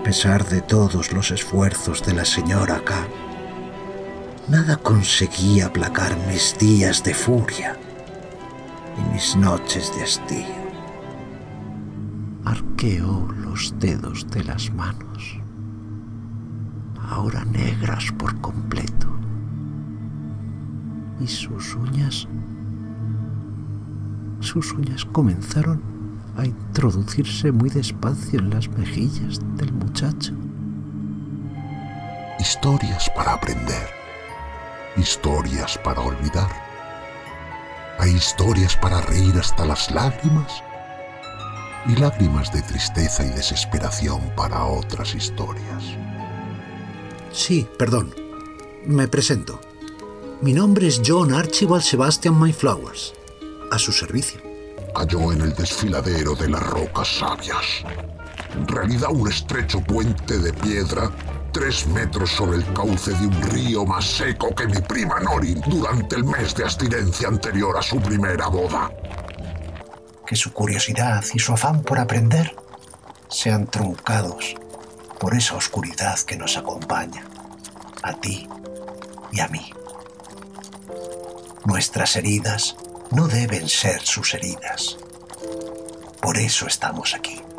pesar de todos los esfuerzos de la señora K, nada conseguía aplacar mis días de furia y mis noches de hastío. Arqueó los dedos de las manos, ahora negras por completo, y sus uñas comenzaron a introducirse muy despacio en las mejillas del muchacho. Historias para aprender, historias para olvidar. Hay historias para reír hasta las lágrimas y lágrimas de tristeza y desesperación para otras historias. Sí, perdón. Me presento. Mi nombre es John Archibald Sebastian Mayflowers. A su servicio. Cayó en el desfiladero de las rocas sabias. En realidad un estrecho puente de piedra 3 metros sobre el cauce de un río más seco que mi prima Nori durante el mes de abstinencia anterior a su primera boda. Que su curiosidad y su afán por aprender sean truncados por esa oscuridad que nos acompaña, a ti y a mí. Nuestras heridas no deben ser sus heridas. Por eso estamos aquí.